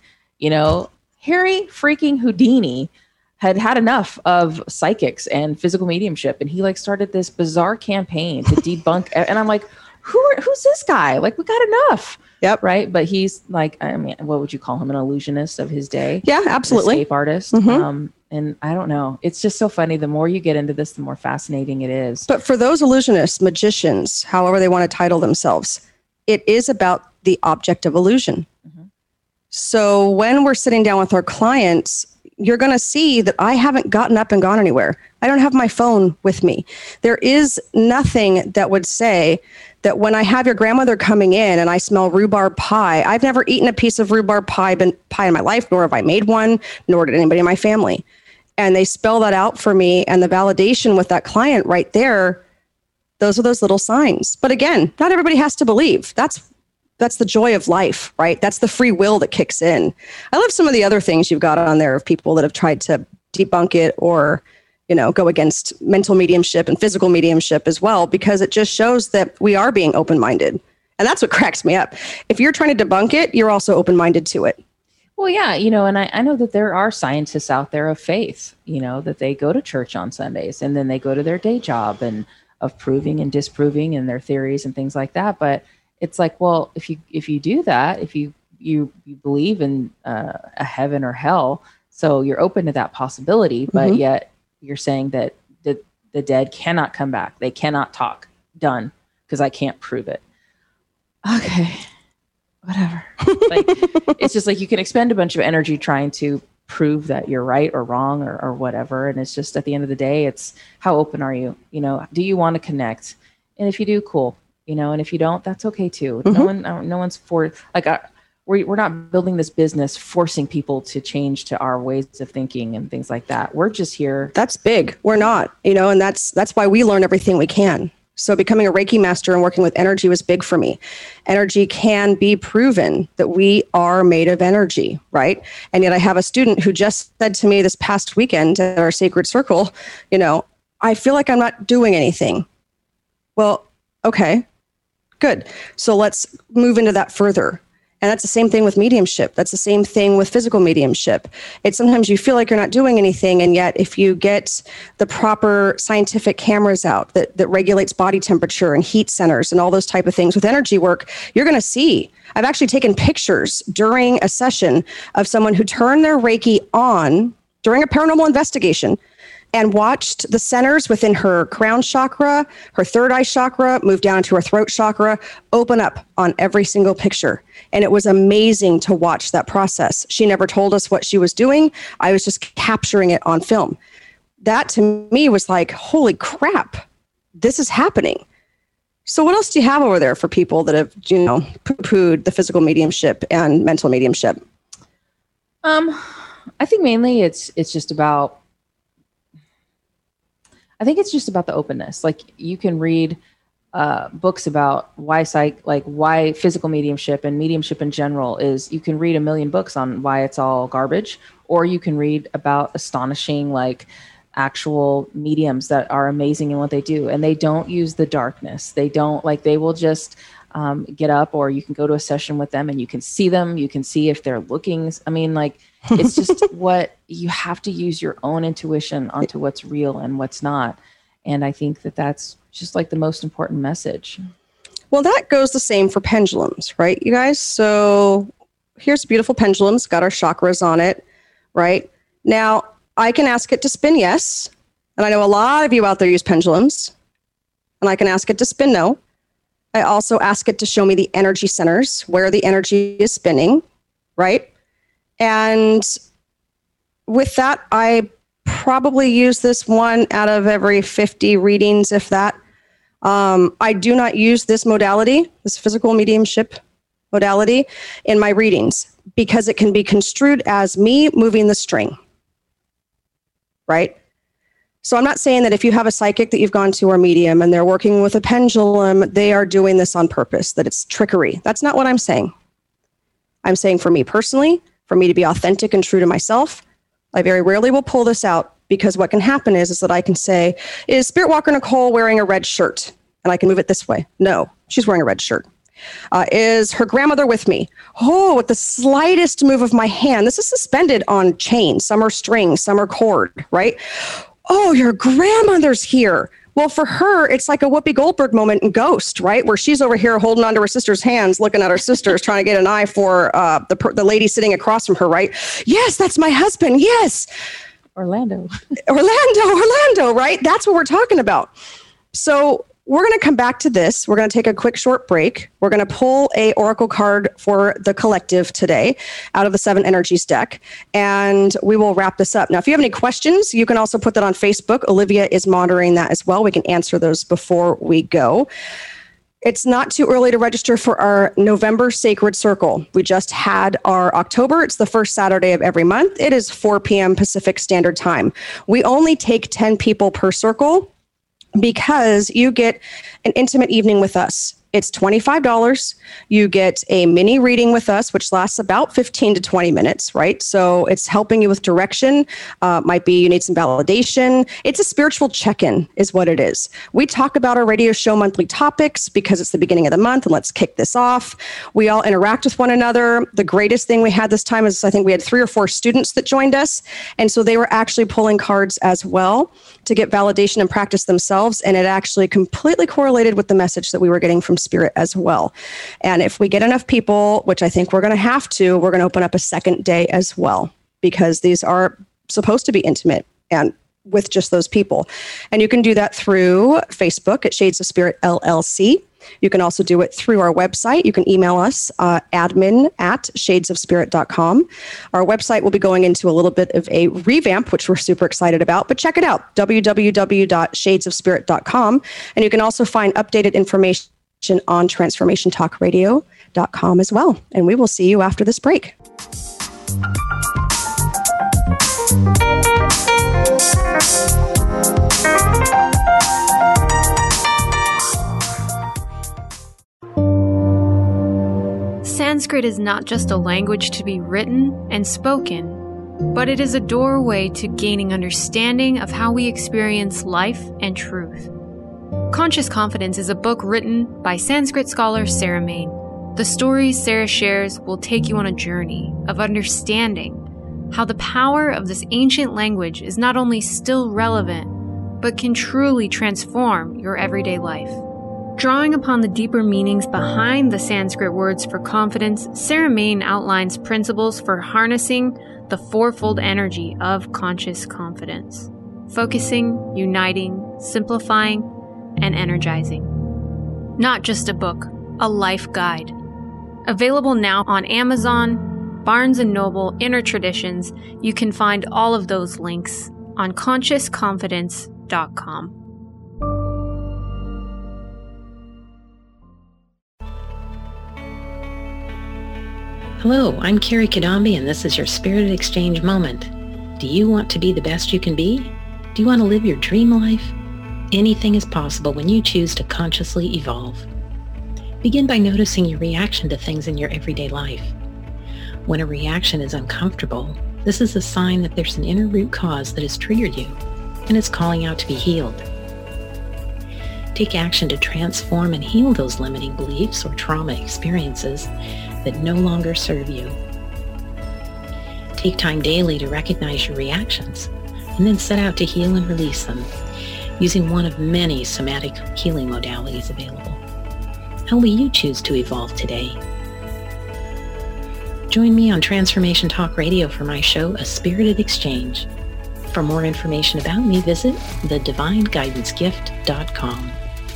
Harry freaking Houdini had enough of psychics and physical mediumship. And he started this bizarre campaign to debunk. And I'm like, who's this guy? We got enough. Yep. Right. But he's what would you call him? An illusionist of his day. Yeah, absolutely. An escape artist. Mm-hmm. And I don't know. It's just so funny. The more you get into this, the more fascinating it is. But for those illusionists, magicians, however they want to title themselves, it is about the object of illusion. Mm-hmm. So when we're sitting down with our clients, you're going to see that I haven't gotten up and gone anywhere. I don't have my phone with me. There is nothing that would say that when I have your grandmother coming in and I smell rhubarb pie, I've never eaten a piece of rhubarb pie in my life, nor have I made one, nor did anybody in my family. And they spell that out for me. And the validation with that client right there, those are those little signs. But again, not everybody has to believe. That's the joy of life, right? That's the free will that kicks in. I love some of the other things you've got on there of people that have tried to debunk it or, go against mental mediumship and physical mediumship as well, because it just shows that we are being open-minded. And that's what cracks me up. If you're trying to debunk it, you're also open-minded to it. Well, yeah, and I know that there are scientists out there of faith, that they go to church on Sundays and then they go to their day job and of proving and disproving and their theories and things like that. But it's like, well, if you do that, if you believe in a heaven or hell, so you're open to that possibility, but yet you're saying that the dead cannot come back. They cannot talk. Done. Because I can't prove it. Okay. Whatever. It's just like you can expend a bunch of energy trying to prove that you're right or wrong or whatever. And it's just at the end of the day, it's how open are you? Do you want to connect? And if you do, cool. And if you don't, that's okay too. Mm-hmm. No one's for we're not building this business forcing people to change to our ways of thinking and things like that. We're just here. That's big. We're not, and that's why we learn everything we can. So becoming a Reiki master and working with energy was big for me. Energy can be proven that we are made of energy, right? And yet I have a student who just said to me this past weekend at our Sacred Circle, I feel like I'm not doing anything. Well, okay. Good. So let's move into that further. And that's the same thing with mediumship. That's the same thing with physical mediumship. It's sometimes you feel like you're not doing anything. And yet if you get the proper scientific cameras out that regulates body temperature and heat centers and all those type of things with energy work, you're going to see. I've actually taken pictures during a session of someone who turned their Reiki on during a paranormal investigation and watched the centers within her crown chakra, her third eye chakra, move down into her throat chakra, open up on every single picture. And it was amazing to watch that process. She never told us what she was doing. I was just capturing it on film. That to me was like, holy crap, this is happening. So what else do you have over there for people that have, poo-pooed the physical mediumship and mental mediumship? I think mainly it's just about the openness. Like you can read books about why physical mediumship and mediumship in general is, you can read a million books on why it's all garbage, or you can read about astonishing, actual mediums that are amazing in what they do. And they don't use the darkness. They don't they will just get up, or you can go to a session with them and you can see them. You can see if they're looking. It's just what you have to use your own intuition onto what's real and what's not. And I think that that's just the most important message. Well, that goes the same for pendulums, right, you guys? So here's a beautiful pendulum. It's got our chakras on it, right? Now, I can ask it to spin yes. And I know a lot of you out there use pendulums. And I can ask it to spin no. I also ask it to show me the energy centers, where the energy is spinning, right? And with that, I probably use this one out of every 50 readings, if that. I do not use this modality, this physical mediumship modality, in my readings because it can be construed as me moving the string, right? So I'm not saying that if you have a psychic that you've gone to or medium and they're working with a pendulum, they are doing this on purpose, that it's trickery. That's not what I'm saying. I'm saying for me personally, for me to be authentic and true to myself, I very rarely will pull this out, because what can happen is that I can say, is Spirit Walker Nicole wearing a red shirt? And I can move it this way. No, she's wearing a red shirt. Is her grandmother with me? Oh, with the slightest move of my hand, this is suspended on chain. Some are string, some are cord, right? Oh, your grandmother's here. Well, for her, it's like a Whoopi Goldberg moment in Ghost, right? Where she's over here holding onto her sister's hands, looking at her sisters, trying to get an eye for the lady sitting across from her, right? Yes, that's my husband. Yes. Orlando, right? That's what we're talking about. So we're going to come back to this. We're going to take a quick short break. We're going to pull a oracle card for the collective today out of the 7 Energies deck, and we will wrap this up. Now, if you have any questions, you can also put that on Facebook. Olivia is monitoring that as well. We can answer those before we go. It's not too early to register for our November Sacred Circle. We just had our October. It's the first Saturday of every month. It is 4 p.m. Pacific Standard Time. We only take 10 people per circle, because you get an intimate evening with us. It's $25. You get a mini reading with us, which lasts about 15 to 20 minutes, right? So it's helping you with direction. Might be you need some validation. It's a spiritual check-in is what it is. We talk about our radio show monthly topics because it's the beginning of the month, and let's kick this off. We all interact with one another. The greatest thing we had this time is I think we had 3 or 4 students that joined us. And so they were actually pulling cards as well to get validation and practice themselves. And it actually completely correlated with the message that we were getting from Spirit as well. And if we get enough people, which I think we're going to have to, we're going to open up a second day as well, because these are supposed to be intimate and with just those people. And you can do that through Facebook at Shades of Spirit LLC. You can also do it through our website. You can email us, admin@shadesofspirit.com. Our website will be going into a little bit of a revamp, which we're super excited about, but check it out, www.shadesofspirit.com. And you can also find updated information on transformationtalkradio.com as well. And we will see you after this break. Sanskrit is not just a language to be written and spoken, but it is a doorway to gaining understanding of how we experience life and truth. Conscious Confidence is a book written by Sanskrit scholar Sarah Main. The stories Sarah shares will take you on a journey of understanding how the power of this ancient language is not only still relevant, but can truly transform your everyday life. Drawing upon the deeper meanings behind the Sanskrit words for confidence, Sarah Main outlines principles for harnessing the fourfold energy of conscious confidence: focusing, uniting, simplifying, and energizing. Not just a book, a life guide. Available now on Amazon, Barnes & Noble, Inner Traditions. You can find all of those links on consciousconfidence.com. Hello, I'm Carrie Kadambi, and this is your Spirit Exchange moment. Do you want to be the best you can be? Do you want to live your dream life? Anything is possible when you choose to consciously evolve. Begin by noticing your reaction to things in your everyday life. When a reaction is uncomfortable, this is a sign that there's an inner root cause that has triggered you, and it's calling out to be healed. Take action to transform and heal those limiting beliefs or trauma experiences that no longer serve you. Take time daily to recognize your reactions, and then set out to heal and release them using one of many somatic healing modalities available. How will you choose to evolve today? Join me on Transformation Talk Radio for my show, A Spirited Exchange. For more information about me, visit thedivineguidancegift.com.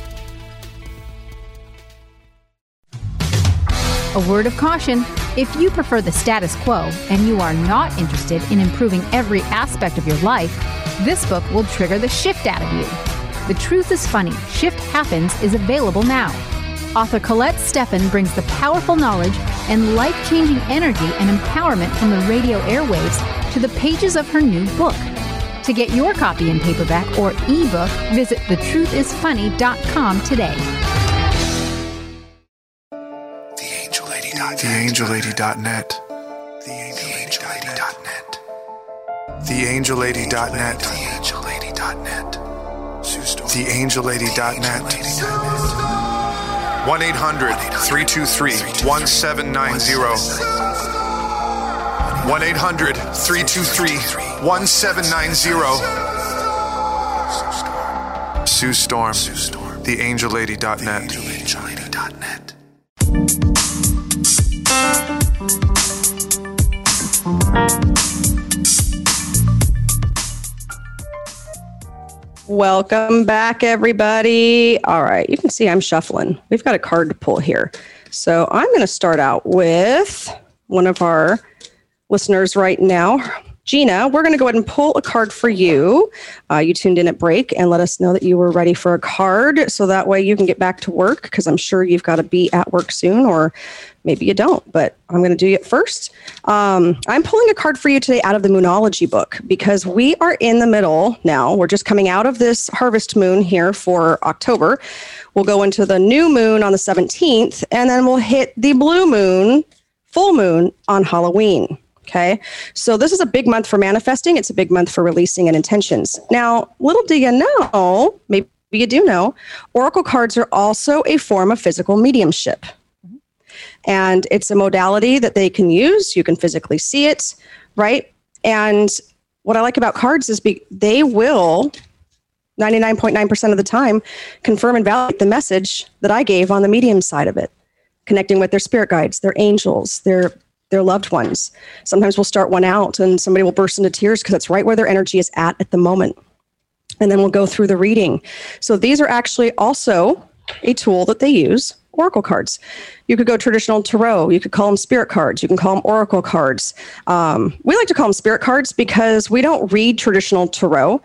A word of caution: if you prefer the status quo and you are not interested in improving every aspect of your life, this book will trigger the shift out of you. The Truth is Funny, Shift Happens is available now. Author Colette Steffen brings the powerful knowledge and life-changing energy and empowerment from the radio airwaves to the pages of her new book. To get your copy in paperback or ebook, visit thetruthisfunny.com today. TheAngelLady.net. TheAngelLady.net. TheAngelLady.net. TheAngelLady.net. TheAngelLady.net. 1-800-323-1790. 1-800-323-1790. Sue Storm. TheAngelLady.net. TheAngelLady.net. Welcome back, everybody. All right, you can see I'm shuffling. We've got a card to pull here. So I'm going to start out with one of our listeners right now. Gina, we're going to go ahead and pull a card for you. You tuned in at break and let us know that you were ready for a card. So that way you can get back to work, because I'm sure you've got to be at work soon, or maybe you don't, but I'm going to do it first. I'm pulling a card for you today out of the Moonology book, because we are in the middle now. We're just coming out of this harvest moon here for October. We'll go into the new moon on the 17th, and then we'll hit the blue moon, full moon on Halloween. Okay, so this is a big month for manifesting. It's a big month for releasing and intentions. Now, little do you know, maybe you do know, oracle cards are also a form of physical mediumship. And it's a modality that they can use. You can physically see it, right? And what I like about cards is they will, 99.9% of the time, confirm and validate the message that I gave on the medium side of it, connecting with their spirit guides, their angels, their loved ones. Sometimes we'll start one out and somebody will burst into tears because that's right where their energy is at the moment. And then we'll go through the reading. So these are actually also a tool that they use, oracle cards. You could go traditional tarot. You could call them spirit cards. You can call them oracle cards. We like to call them spirit cards because we don't read traditional tarot.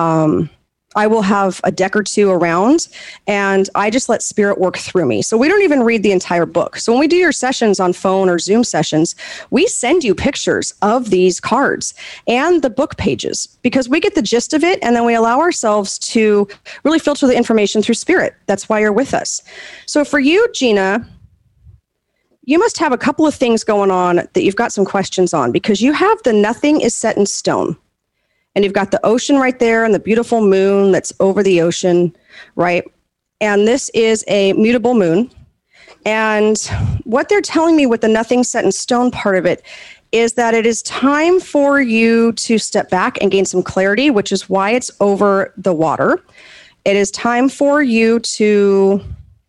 I will have a deck or two around, and I just let spirit work through me. So we don't even read the entire book. So when we do your sessions on phone or Zoom sessions, we send you pictures of these cards and the book pages, because we get the gist of it, and then we allow ourselves to really filter the information through spirit. That's why you're with us. So for you, Gina, you must have a couple of things going on that you've got some questions on, because you have the nothing is set in stone. And you've got the ocean right there and the beautiful moon that's over the ocean, right? And this is a mutable moon. And what they're telling me with the nothing set in stone part of it is that it is time for you to step back and gain some clarity, which is why it's over the water. It is time for you to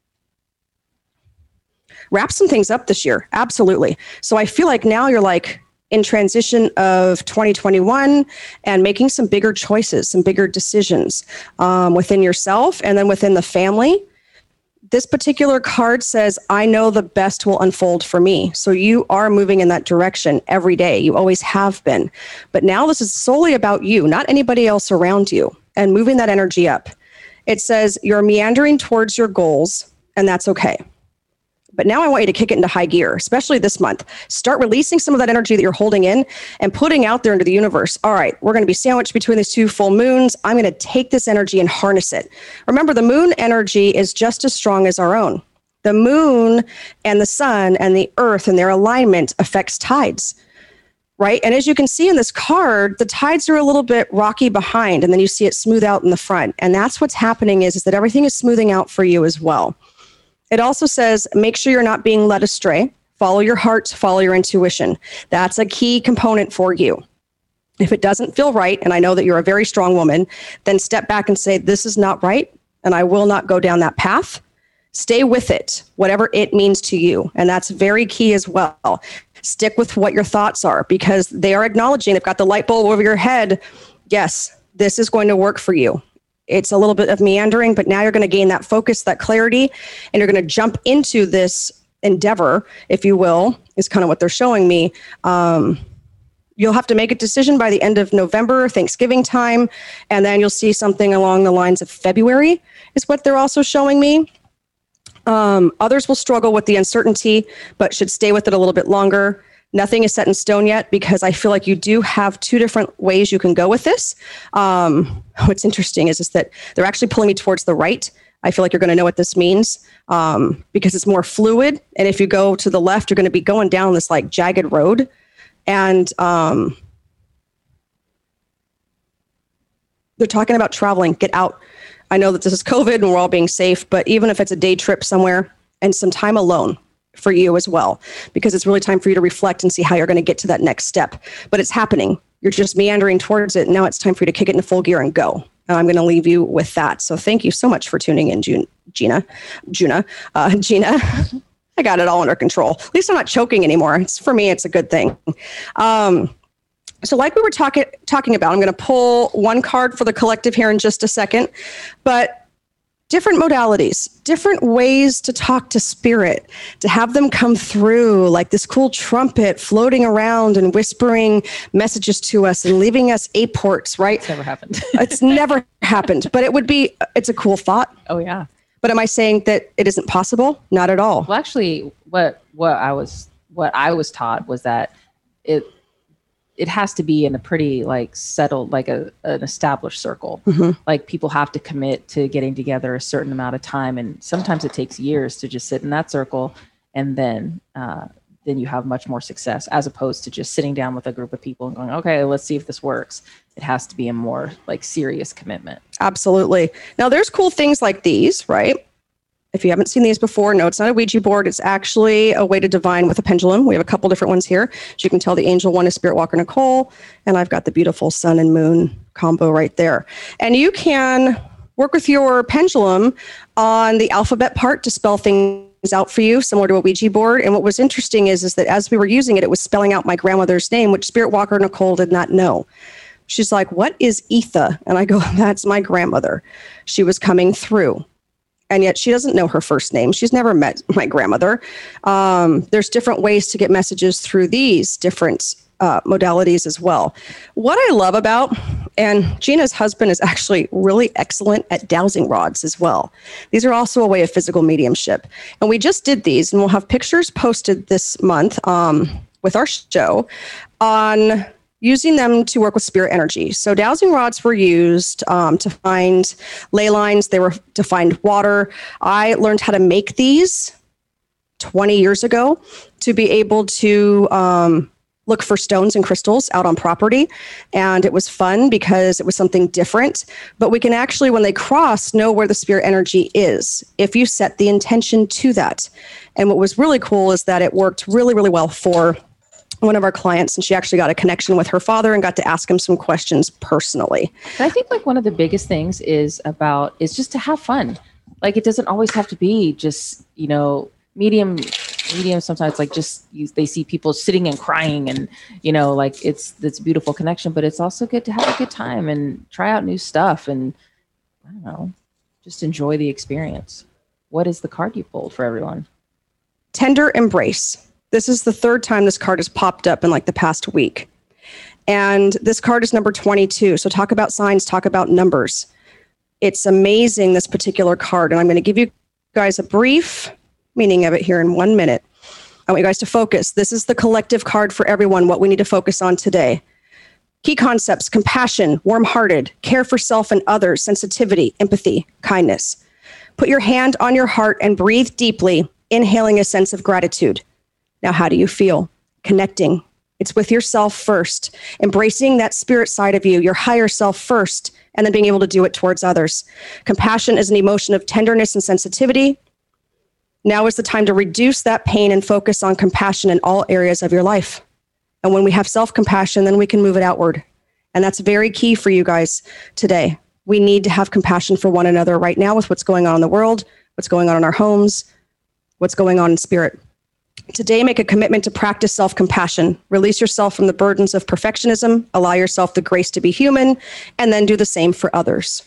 wrap some things up this year. Absolutely. So I feel like now you're like in transition of 2021 and making some bigger choices, some bigger decisions within yourself and then within the family. This particular card says, I know the best will unfold for me. So you are moving in that direction every day. You always have been. But now this is solely about you, not anybody else around you, and moving that energy up. It says you're meandering towards your goals, and that's okay. But now I want you to kick it into high gear, especially this month. Start releasing some of that energy that you're holding in and putting out there into the universe. All right, we're going to be sandwiched between these two full moons. I'm going to take this energy and harness it. Remember, the moon energy is just as strong as our own. The moon and the sun and the earth and their alignment affects tides, right? And as you can see in this card, the tides are a little bit rocky behind, and then you see it smooth out in the front. And that's what's happening is that everything is smoothing out for you as well. It also says, make sure you're not being led astray. Follow your heart, follow your intuition. That's a key component for you. If it doesn't feel right, and I know that you're a very strong woman, then step back and say, this is not right, and I will not go down that path. Stay with it, whatever it means to you. And that's very key as well. Stick with what your thoughts are, because they are acknowledging, they've got the light bulb over your head. Yes, this is going to work for you. It's a little bit of meandering, but now you're going to gain that focus, that clarity, and you're going to jump into this endeavor, if you will, is kind of what they're showing me. You'll have to make a decision by the end of November, Thanksgiving time, and then you'll see something along the lines of February is what they're also showing me. Others will struggle with the uncertainty, but should stay with it a little bit longer. Nothing is set in stone yet because I feel like you do have two different ways you can go with this. What's interesting is that they're actually pulling me towards the right. I feel like you're going to know what this means because it's more fluid. And if you go to the left, you're going to be going down this like jagged road. And they're talking about traveling, get out. I know that this is COVID and we're all being safe, but even if it's a day trip somewhere and some time alone for you as well, because it's really time for you to reflect and see how you're going to get to that next step. But it's happening. You're just meandering towards it. Now it's time for you to kick it into full gear and go. And I'm going to leave you with that. So thank you so much for tuning in, Gina. I got it all under control. At least I'm not choking anymore. For me, it's a good thing. So like we were talking about, I'm going to pull one card for the collective here in just a second, but different modalities, different ways to talk to spirit, to have them come through like this cool trumpet floating around and whispering messages to us and leaving us aports, right? It's never happened. It's never happened, but it's a cool thought. Oh yeah. But am I saying that it isn't possible? Not at all. Well, actually, what I was taught was that it has to be in a pretty like settled, like an established circle. Mm-hmm. Like people have to commit to getting together a certain amount of time. And sometimes it takes years to just sit in that circle. And then you have much more success as opposed to just sitting down with a group of people and going, okay, let's see if this works. It has to be a more like serious commitment. Absolutely. Now there's cool things like these, right? If you haven't seen these before, no, it's not a Ouija board. It's actually a way to divine with a pendulum. We have a couple different ones here. As you can tell, the angel one is Spirit Walker Nicole, and I've got the beautiful sun and moon combo right there. And you can work with your pendulum on the alphabet part to spell things out for you, similar to a Ouija board. And what was interesting is that as we were using it, it was spelling out my grandmother's name, which Spirit Walker Nicole did not know. She's like, what is Etha? And I go, that's my grandmother. She was coming through. And yet she doesn't know her first name. She's never met my grandmother. There's different ways to get messages through these different modalities as well. What I love about, and Gina's husband is actually really excellent at dowsing rods as well. These are also a way of physical mediumship. And we just did these, and we'll have pictures posted this month with our show on using them to work with spirit energy. So dowsing rods were used to find ley lines. They were to find water. I learned how to make these 20 years ago to be able to look for stones and crystals out on property. And it was fun because it was something different. But we can actually, when they cross, know where the spirit energy is if you set the intention to that. And what was really cool is that it worked really, really well for one of our clients, and she actually got a connection with her father and got to ask him some questions personally. I think like one of the biggest things is just to have fun. Like it doesn't always have to be just, medium sometimes like just they see people sitting and crying and, like it's a beautiful connection, but it's also good to have a good time and try out new stuff and I don't know, just enjoy the experience. What is the card you pulled for everyone? Tender Embrace. This is the third time this card has popped up in like the past week. And this card is number 22. So talk about signs, talk about numbers. It's amazing, this particular card. And I'm going to give you guys a brief meaning of it here in 1 minute. I want you guys to focus. This is the collective card for everyone, what we need to focus on today. Key concepts: compassion, warm-hearted, care for self and others, sensitivity, empathy, kindness. Put your hand on your heart and breathe deeply, inhaling a sense of gratitude. Now, how do you feel? Connecting. It's with yourself first, embracing that spirit side of you, your higher self first, and then being able to do it towards others. Compassion is an emotion of tenderness and sensitivity. Now is the time to reduce that pain and focus on compassion in all areas of your life. And when we have self-compassion, then we can move it outward. And that's very key for you guys today. We need to have compassion for one another right now with what's going on in the world, what's going on in our homes, what's going on in spirit. Today, make a commitment to practice self-compassion. Release yourself from the burdens of perfectionism, allow yourself the grace to be human, and then do the same for others.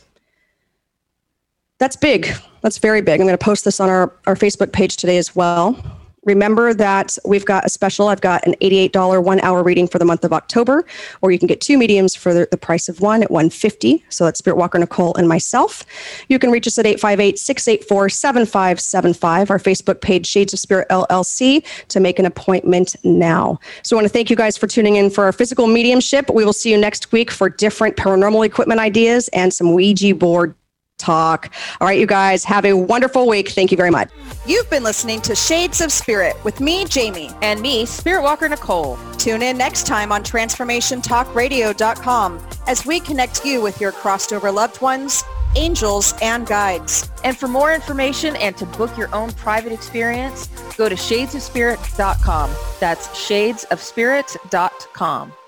That's big. That's very big. I'm going to post this on our Facebook page today as well. Remember that we've got a special. I've got an $88 1-hour reading for the month of October, or you can get 2 mediums for the price of one at $150. So that's Spirit Walker Nicole and myself. You can reach us at 858-684-7575, our Facebook page, Shades of Spirit LLC, to make an appointment now. So I want to thank you guys for tuning in for our physical mediumship. We will see you next week for different paranormal equipment ideas and some Ouija board talk. All right, you guys, have a wonderful week. Thank you very much. You've been listening to Shades of Spirit with me, Jamie. And me, Spirit Walker Nicole. Tune in next time on TransformationTalkRadio.com as we connect you with your crossed over loved ones, angels, and guides. And for more information and to book your own private experience, go to shadesofspirit.com. That's shadesofspirit.com.